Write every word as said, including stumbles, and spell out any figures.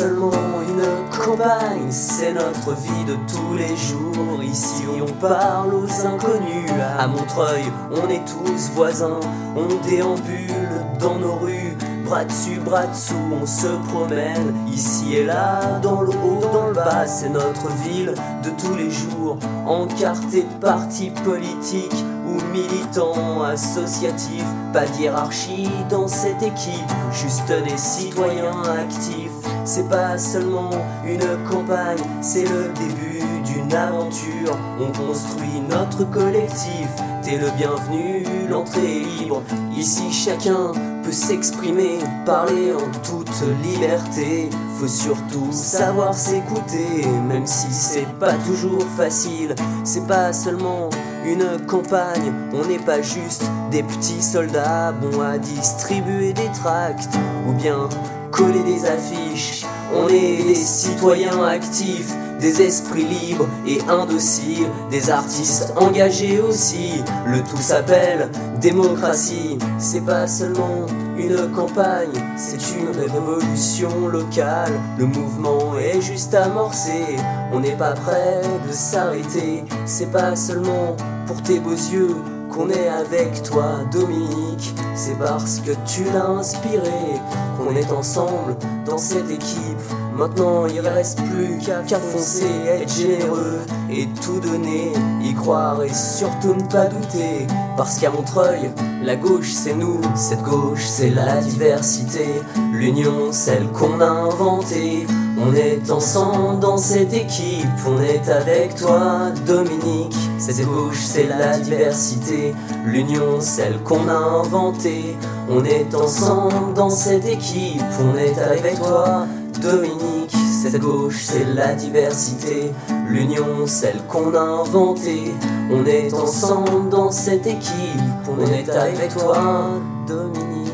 seulement une campagne, c'est notre vie de tous les jours. Ici on parle aux inconnus, à Montreuil on est tous voisins. On déambule dans nos rues, bras dessus, bras dessous, on se promène ici et là, dans le haut, dans le bas. C'est notre ville de tous les jours, encartée de partis politiques ou militants associatifs. Pas de hiérarchie dans cette équipe, juste des citoyens actifs. C'est pas seulement une campagne, c'est le début d'une aventure. On construit notre collectif, t'es le bienvenu, l'entrée est libre. Ici chacun peut s'exprimer, parler en toute liberté. Faut surtout savoir s'écouter, même si c'est pas toujours facile. C'est pas seulement une campagne, on n'est pas juste des petits soldats bons à distribuer des tracts ou bien coller des affiches. On est des citoyens actifs, des esprits libres et indociles, des artistes engagés aussi. Le tout s'appelle démocratie. C'est pas seulement une campagne, c'est une révolution locale. Le mouvement est juste amorcé, on n'est pas prêt de s'arrêter. C'est pas seulement pour tes beaux yeux qu'on est avec toi, Dominique. C'est parce que tu l'as inspiré qu'on est ensemble dans cette équipe. Maintenant il reste plus qu'à foncer, être généreux et tout donner, y croire et surtout ne pas douter. Parce qu'à Montreuil, la gauche c'est nous, cette gauche c'est la diversité, l'union celle qu'on a inventée. On est ensemble dans cette équipe, on est avec toi Dominique. Cette gauche c'est la diversité, l'union celle qu'on a inventée. On est ensemble dans cette équipe, on est avec toi Dominique. Cette gauche c'est la diversité, l'union celle qu'on a inventée. On est ensemble dans cette équipe, on est avec toi Dominique.